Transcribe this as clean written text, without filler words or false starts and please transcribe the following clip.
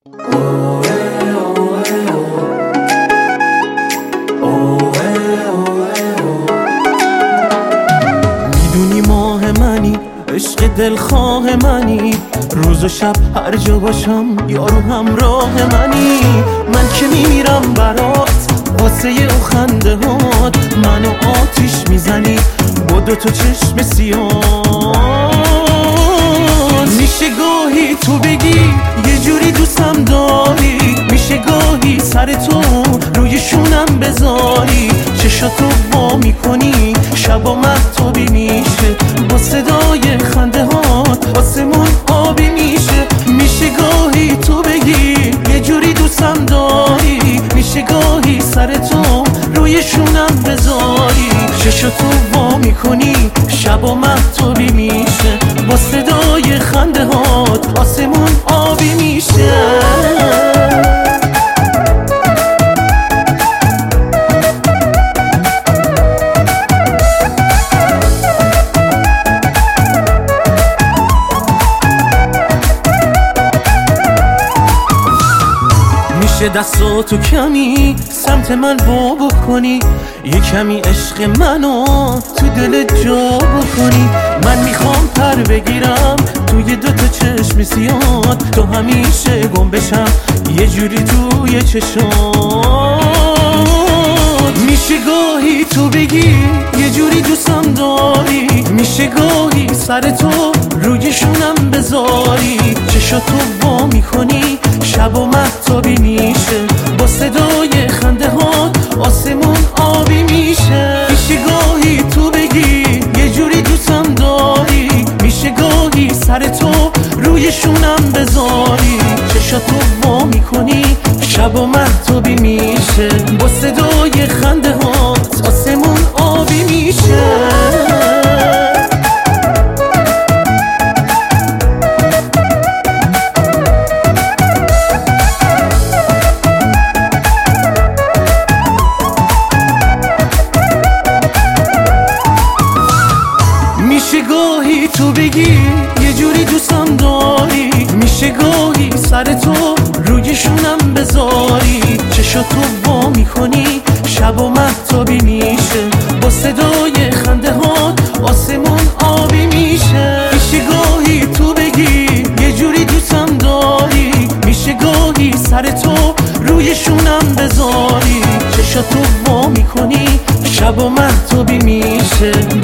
میدونی ماه منی، عشق دلخواه منی، روز و شب هر جا باشم یارو همراه منی. من که میمیرم برات واسه او خنده هات، منو آتیش میزنی با دوتا چشم سیاه. میشه گاهی تو بگی یه جوری دوستم داری، میشه گاهی سر تو روی شونم بذاری، چشاتو وا میکنی شبا مهتابی میشه، با صدای خنده هات آسمون آبی میشه. میشه گاهی تو بگی یه جوری دوستم داری، میشه گاهی سر تو روی شونم بذاری، چشاتو وا میکنی شبا مهتابی میشه، با صدای خنده هات آسمون آبی میشه. میشه دستاتو کمی سمت من وا بکنی، یه کمی عشق منو تو دل جا بکنی. من میخوام پر بگیرم توی دوتا چشم سیاد، تو همیشه گم بشم یه جوری توی چشات. میشه گاهی تو بگی یه جوری دوستم داری، میشه گاهی سر تو روی شونم بذاری، چشاتو وا میکنی شب و مهتابی میشه، با صدای خنده هات آسمون آبی میشه. میشه گاهی تو بگی یه جوری دوستم داری، میشه گاهی سر تو روی شونم بذاری، چشاتو وا میکنی شب و مهتابی میشه، با صدای خنده هات آسمون آبی میشه. میشه گاهی تو بگی یه جوری دوستم داری، میشه گاهی سر تو روی شونم بذاری، چشاتو وا میکنی شب و مهتابی میشه، با صدای خنده هات آسمون آبی میشه. میشه گاهی تو بگی یه جوری دوستم داری، میشه گاهی سر تو روی شونم بذاری، چشاتو وا میکنی شب و مهتابی میشه،